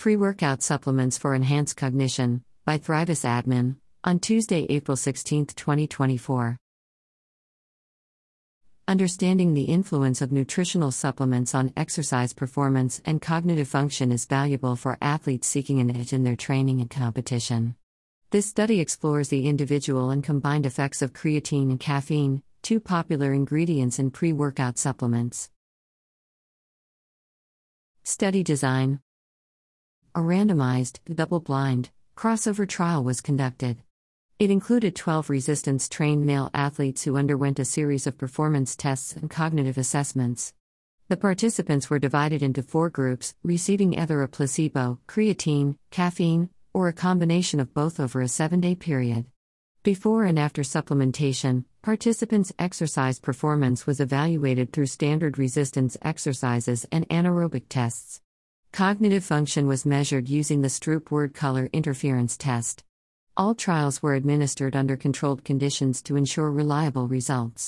Pre-workout supplements for enhanced cognition, by Thrivis Admin, on Tuesday, April 16, 2024. Understanding the influence of nutritional supplements on exercise performance and cognitive function is valuable for athletes seeking an edge in their training and competition. This study explores the individual and combined effects of creatine and caffeine, two popular ingredients in pre-workout supplements. Study design. A randomized, double-blind, crossover trial was conducted. It included 12 resistance-trained male athletes who underwent a series of performance tests and cognitive assessments. The participants were divided into 4 groups, receiving either a placebo, creatine, caffeine, or a combination of both over a 7-day period. Before and after supplementation, participants' exercise performance was evaluated through standard resistance exercises and anaerobic tests. Cognitive function was measured using the Stroop word color interference test. All trials were administered under controlled conditions to ensure reliable results.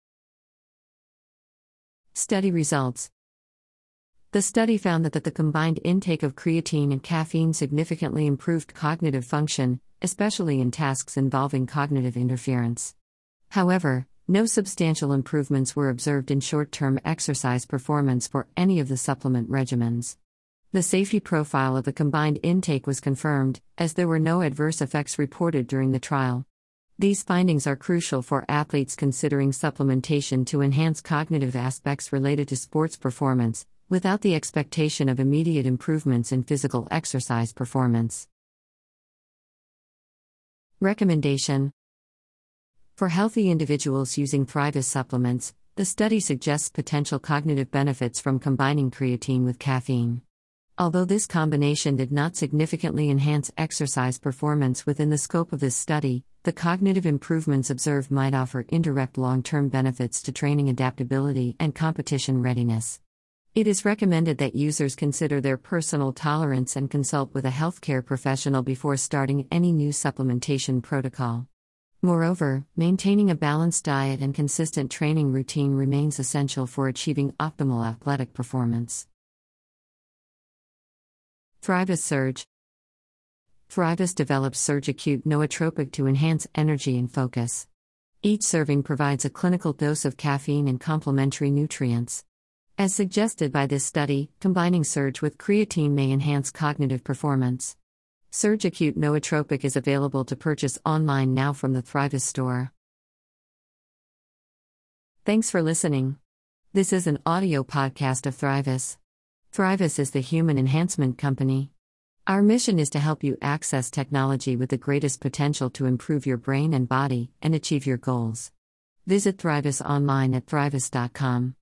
Study results. The study found that the combined intake of creatine and caffeine significantly improved cognitive function, especially in tasks involving cognitive interference. However, no substantial improvements were observed in short-term exercise performance for any of the supplement regimens. The safety profile of the combined intake was confirmed, as there were no adverse effects reported during the trial. These findings are crucial for athletes considering supplementation to enhance cognitive aspects related to sports performance, without the expectation of immediate improvements in physical exercise performance. Recommendation. For healthy individuals using Thrivis supplements, the study suggests potential cognitive benefits from combining creatine with caffeine. Although this combination did not significantly enhance exercise performance within the scope of this study, the cognitive improvements observed might offer indirect long-term benefits to training adaptability and competition readiness. It is recommended that users consider their personal tolerance and consult with a healthcare professional before starting any new supplementation protocol. Moreover, maintaining a balanced diet and consistent training routine remains essential for achieving optimal athletic performance. Thrivis Surge. Thrivis develops Surge Acute Nootropic to enhance energy and focus. Each serving provides a clinical dose of caffeine and complementary nutrients. As suggested by this study, combining Surge with creatine may enhance cognitive performance. Surge Acute Nootropic is available to purchase online now from the Thrivis store. Thanks for listening. This is an audio podcast of Thrivis. Thrivis is the human enhancement company. Our mission is to help you access technology with the greatest potential to improve your brain and body and achieve your goals. Visit Thrivis online at thrivis.com.